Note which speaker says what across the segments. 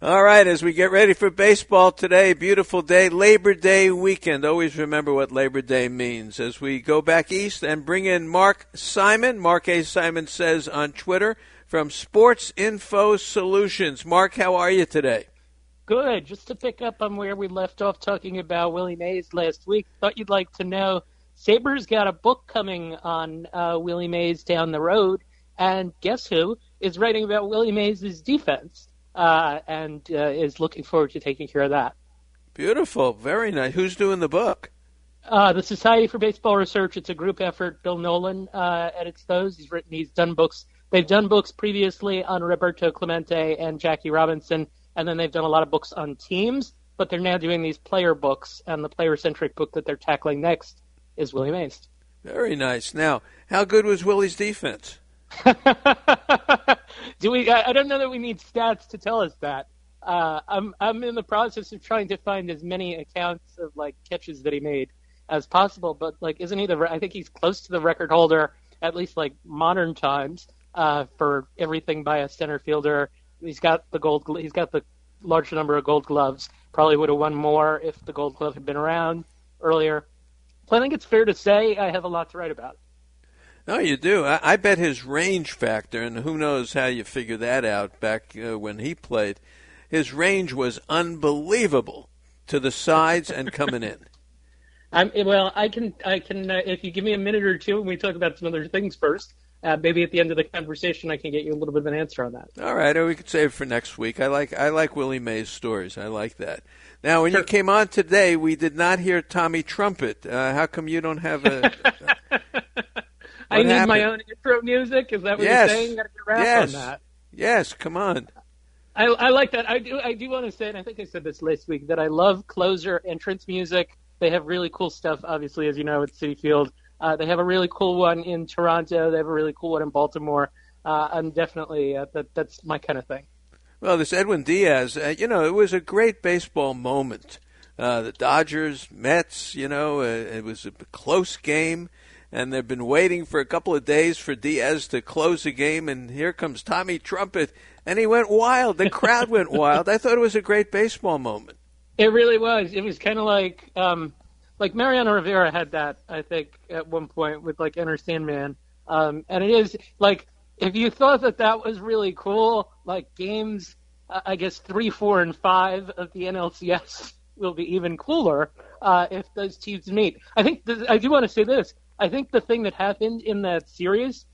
Speaker 1: All right, as we get ready for baseball today, beautiful day, Labor Day weekend. Always remember what Labor Day means. As we go back east and bring in Mark Simon, Mark A. Simon says on Twitter, from Sports Info Solutions. Mark, how are you today?
Speaker 2: Good. Just to pick up on where we left off talking about Willie Mays last week, thought you'd like to know Sabres got a book coming on Willie Mays down the road, and guess who is writing about Willie Mays' defense? And is looking forward to taking care of that.
Speaker 1: Beautiful. Very nice. Who's doing the book?
Speaker 2: The Society for Baseball Research. It's a group effort. Bill Nolan edits those. He's done books. They've done books previously on Roberto Clemente and Jackie Robinson, and then they've done a lot of books on teams, but they're now doing these player books, and the player-centric book that they're tackling next is Willie Mays.
Speaker 1: Very nice. Now, how good was Willie's defense?
Speaker 2: I don't know that we need stats to tell us that. I'm in the process of trying to find as many accounts of catches that he made as possible. But isn't he I think he's close to the record holder, at least modern times, for everything by a center fielder. He's got the large number of Gold Gloves. Probably would have won more if the Gold Glove had been around earlier. So I think it's fair to say I have a lot to write about.
Speaker 1: No, you do. I bet his range factor, and who knows how you figure that out back when he played, his range was unbelievable to the sides and coming in.
Speaker 2: I can. If you give me a minute or two and we talk about some other things first, maybe at the end of the conversation I can get you a little bit of an answer on that.
Speaker 1: All right, or we could save it for next week. I like Willie Mays' stories. I like that. Now, when you came on today, we did not hear Tommy Trumpet. How come you don't have a...
Speaker 2: I need my own intro music. Is that what you're saying? Got to get around on that.
Speaker 1: Yes, come on.
Speaker 2: I like that. I do want to say, and I think I said this last week, that I love closer entrance music. They have really cool stuff, obviously, as you know, at Citi Field. They have a really cool one in Toronto. They have a really cool one in Baltimore. I'm definitely, that's my kind of thing.
Speaker 1: Well, this Edwin Diaz, it was a great baseball moment. The Dodgers, Mets, it was a close game. And they've been waiting for a couple of days for Diaz to close the game, and here comes Tommy Trumpet, and he went wild. The crowd went wild. I thought it was a great baseball moment.
Speaker 2: It really was. It was kind of like Mariano Rivera had that, I think, at one point with Enter Sandman. And it is if you thought that was really cool, games, I guess 3, 4, and 5 of the NLCS will be even cooler if those teams meet. I do want to say this. I think the thing that happened in that series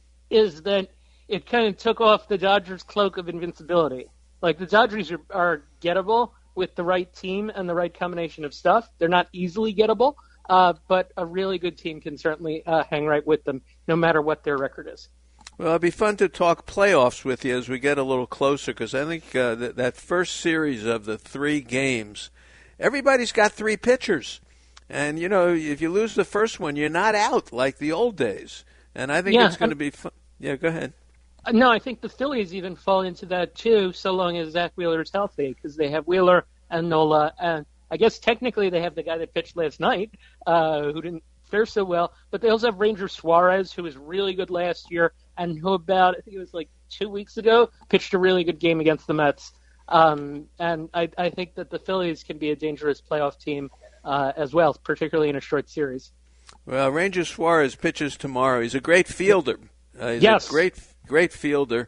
Speaker 2: is that it kind of took off the Dodgers' cloak of invincibility. The Dodgers are gettable with the right team and the right combination of stuff. They're not easily gettable, but a really good team can certainly hang right with them, no matter what their record is.
Speaker 1: Well, it'll be fun to talk playoffs with you as we get a little closer, because I think that first series of the 3 games, everybody's got 3 pitchers. And, if you lose the first one, you're not out like the old days. And I think it's going to be fun. Yeah, go ahead.
Speaker 2: No, I think the Phillies even fall into that, too, so long as Zach Wheeler is healthy, because they have Wheeler and Nola. And I guess technically they have the guy that pitched last night, who didn't fare so well. But they also have Ranger Suarez, who was really good last year, and who I think it was 2 weeks ago, pitched a really good game against the Mets. And I think that the Phillies can be a dangerous playoff team as well, particularly in a short series.
Speaker 1: Well, Ranger Suarez pitches tomorrow. He's a great fielder. He's a great fielder.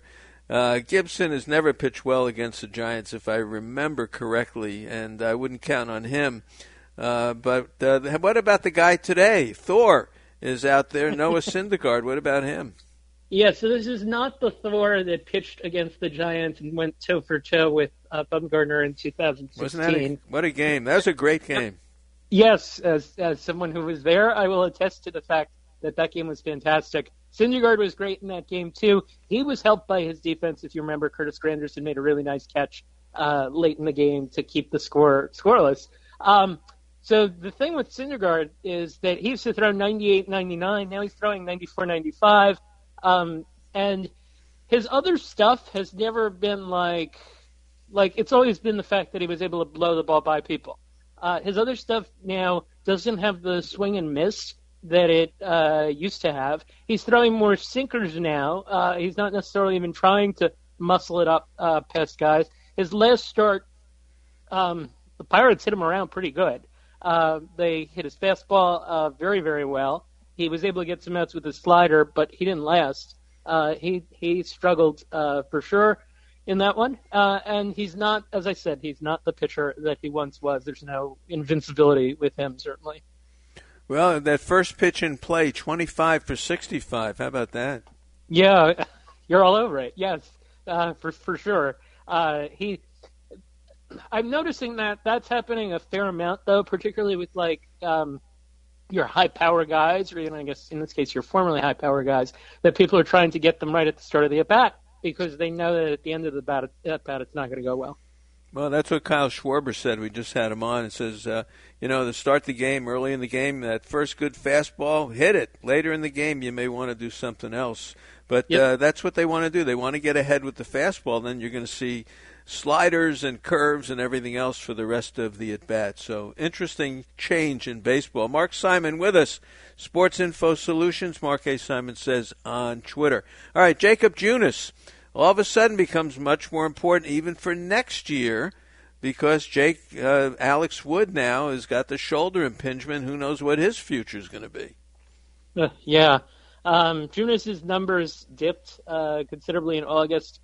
Speaker 1: Gibson has never pitched well against the Giants, if I remember correctly, and I wouldn't count on him. But what about the guy today? Thor is out there. Noah Syndergaard. What about him?
Speaker 2: Yeah, so this is not the Thor that pitched against the Giants and went toe for toe with Bumgarner in 2016.
Speaker 1: Wasn't that what a game? That was a great game.
Speaker 2: Yes, as someone who was there, I will attest to the fact that game was fantastic. Syndergaard was great in that game, too. He was helped by his defense. If you remember, Curtis Granderson made a really nice catch late in the game to keep the score scoreless. So the thing with Syndergaard is that he used to throw 98, 99. Now he's throwing 94, 95. And his other stuff has never been it's always been the fact that he was able to blow the ball by people. His other stuff now doesn't have the swing and miss that it used to have. He's throwing more sinkers now. He's not necessarily even trying to muscle it up past guys. his last start, the Pirates hit him around pretty good. They hit his fastball very, very well. He was able to get some outs with his slider, but he didn't last. He struggled for sure in that one. And he's not, as I said, he's not the pitcher that he once was. There's no invincibility with him, certainly.
Speaker 1: Well, that first pitch in play, 25 for 65. How about that?
Speaker 2: Yeah, you're all over it. Yes, for sure. I'm noticing that that's happening a fair amount, though, particularly with your high power guys, or I guess in this case your formerly high power guys, that people are trying to get them right at the start of the at bat because they know that at the end of the at bat it's not going to go well.
Speaker 1: Well, that's what Kyle Schwarber said. We just had him on. It says, to start the game, early in the game, that first good fastball, hit it. Later in the game, you may want to do something else. But that's what they want to do. They want to get ahead with the fastball. Then you're going to see sliders and curves and everything else for the rest of the at-bat. So interesting change in baseball. Mark Simon with us, Sports Info Solutions. Mark A. Simon says on Twitter. All right, Jacob Junis all of a sudden becomes much more important even for next year because Alex Wood now has got the shoulder impingement. Who knows what his future is going to be?
Speaker 2: Yeah. Junis's numbers dipped considerably in August.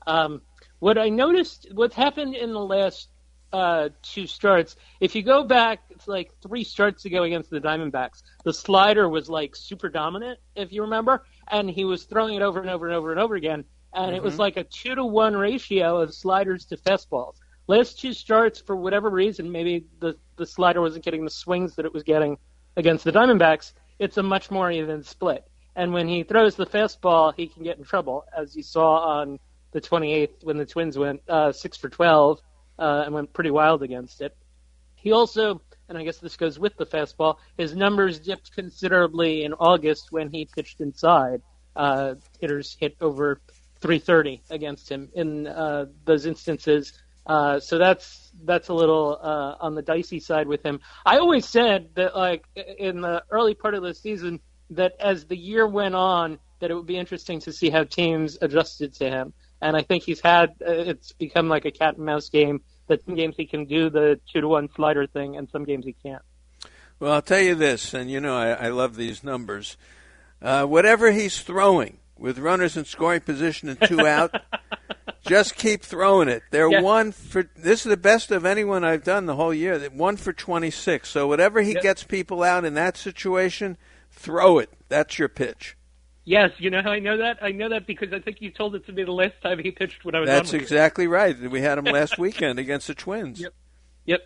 Speaker 2: What I noticed, what's happened in the last two starts, if you go back, it's like 3 starts ago against the Diamondbacks, the slider was like super dominant, if you remember, and he was throwing it over and over and over and over again, and it was like a 2-to-1 ratio of sliders to fastballs. Last 2 starts, for whatever reason, maybe the slider wasn't getting the swings that it was getting against the Diamondbacks, it's a much more even split. And when he throws the fastball, he can get in trouble, as you saw on the 28th when the Twins went 6 for 12 and went pretty wild against it. He also, and I guess this goes with the fastball, his numbers dipped considerably in August when he pitched inside. Hitters hit over 330 against him in those instances. So that's a little on the dicey side with him. I always said that, like, in the early part of the season, that as the year went on, that it would be interesting to see how teams adjusted to him. And I think it's become like a cat and mouse game, that some games he can do the 2-to-1 slider thing and some games he can't.
Speaker 1: Well, I'll tell you this, and I love these numbers. Whatever he's throwing, with runners in scoring position and 2 out, just keep throwing it. They're this is the best of anyone I've done the whole year, 1 for 26. So whatever he gets people out in that situation, throw it. That's your pitch.
Speaker 2: Yes, you know how I know that? I know that because I think you told it to me the last time he pitched when I was on with you.
Speaker 1: That's exactly right. We had him last weekend against the Twins.
Speaker 2: Yep.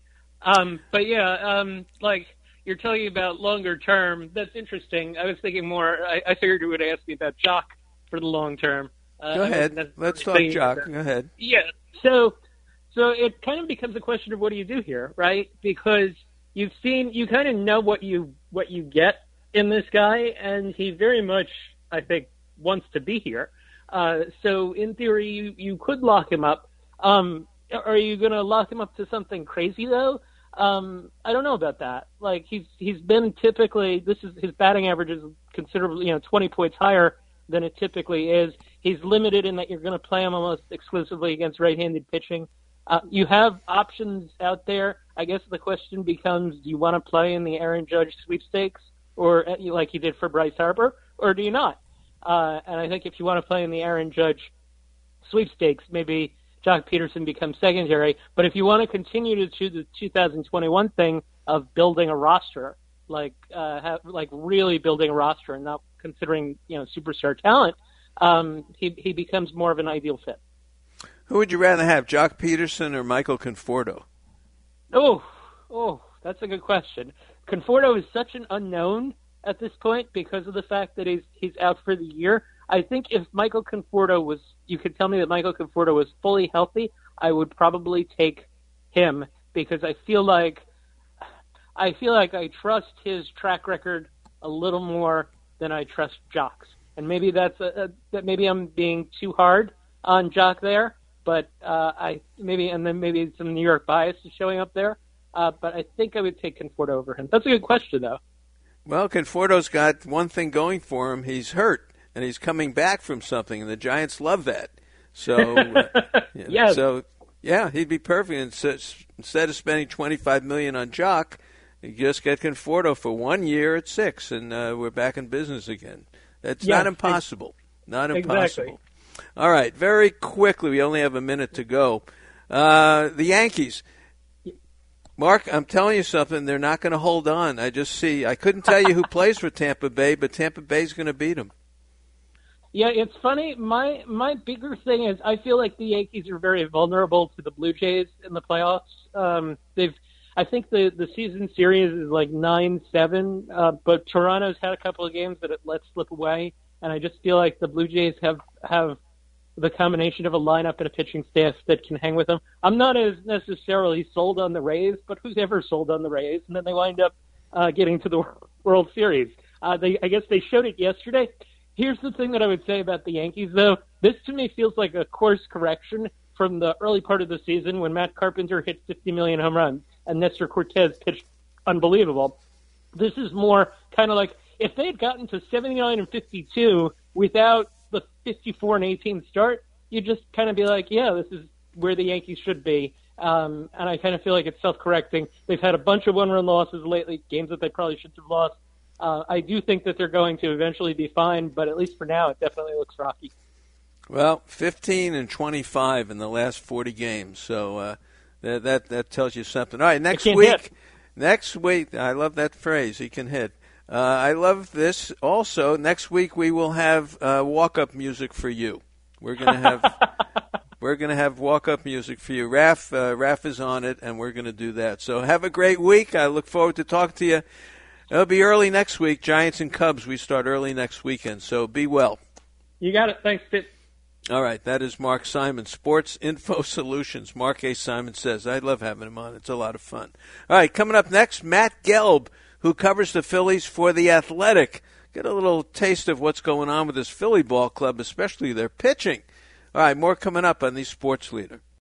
Speaker 2: But like you're talking about longer term, that's interesting. I was thinking more, I figured you would ask me about Jock for the long term.
Speaker 1: Go ahead. Let's talk Jock. Go ahead.
Speaker 2: Yeah. So it kind of becomes a question of what do you do here, right? Because you kind of know what you get in this guy, and he very much, I think, wants to be here. So in theory, you could lock him up. Are you going to lock him up to something crazy though? I don't know about that. Like he's been typically, his batting average is considerably, 20 points higher than it typically is. He's limited in that you're going to play him almost exclusively against right-handed pitching. You have options out there. I guess the question becomes, do you want to play in the Aaron Judge sweepstakes, or like you did for Bryce Harper, or do you not? And I think if you want to play in the Aaron Judge sweepstakes, maybe Jock Peterson becomes secondary. But if you want to continue to do the 2021 thing of building a roster, like really building a roster and not considering superstar talent, he becomes more of an ideal fit.
Speaker 1: Who would you rather have, Jock Peterson or Michael Conforto?
Speaker 2: Oh, that's a good question. Conforto is such an unknown at this point because of the fact that he's out for the year. I think if Michael Conforto you could tell me that Michael Conforto was fully healthy, I would probably take him because I feel like I trust his track record a little more than I trust Jock's. And maybe that maybe I'm being too hard on Jock there, but maybe some New York bias is showing up there. But I think I would take Conforto over him. That's a good question, though.
Speaker 1: Well, Conforto's got one thing going for him. He's hurt, and he's coming back from something, and the Giants love that. So,
Speaker 2: yes.
Speaker 1: So Yeah, he'd be perfect. Instead of spending $25 million on Jock, you just get Conforto for 1 year at $6, and we're back in business again. That's not impossible. Not impossible.
Speaker 2: Exactly.
Speaker 1: All right, very quickly, we only have a minute to go. The Yankees. Mark, I'm telling you something. They're not going to hold on. I couldn't tell you who plays for Tampa Bay, but Tampa Bay's going to beat them.
Speaker 2: Yeah, it's funny. My bigger thing is I feel like the Yankees are very vulnerable to the Blue Jays in the playoffs. I think the season series is like 9-7, but Toronto's had a couple of games that it let slip away, and I just feel like the Blue Jays have the combination of a lineup and a pitching staff that can hang with them. I'm not as necessarily sold on the Rays, but who's ever sold on the Rays? And then they wind up getting to the World Series. I guess they showed it yesterday. Here's the thing that I would say about the Yankees, though. This, to me, feels like a course correction from the early part of the season when Matt Carpenter hit 50 million home runs and Nestor Cortez pitched unbelievable. This is more kind of like if they had gotten to 79 and 52 without the 54 and 18 start, you'd just kind of be like, yeah, this is where the Yankees should be. And I kind of feel like it's self-correcting. They've had a bunch of one-run losses lately, games that they probably shouldn't have lost. I do think that they're going to eventually be fine, but at least for now, it definitely looks rocky.
Speaker 1: Well, 15 and 25 in the last 40 games, so that tells you something. All right, next week, I love that phrase. He can hit. I love this. Also, next week we will have walk-up music for you. We're gonna have walk-up music for you. Raph is on it, and we're gonna do that. So have a great week. I look forward to talking to you. It'll be early next week. Giants and Cubs, we start early next weekend, so be well.
Speaker 2: You got it. Thanks, Pitt.
Speaker 1: All right, that is Mark Simon, Sports Info Solutions. Mark A. Simon says, I love having him on. It's a lot of fun. All right, coming up next, Matt Gelb, who covers the Phillies for The Athletic. Get a little taste of what's going on with this Philly ball club, especially their pitching. All right, more coming up on the Sports Leader.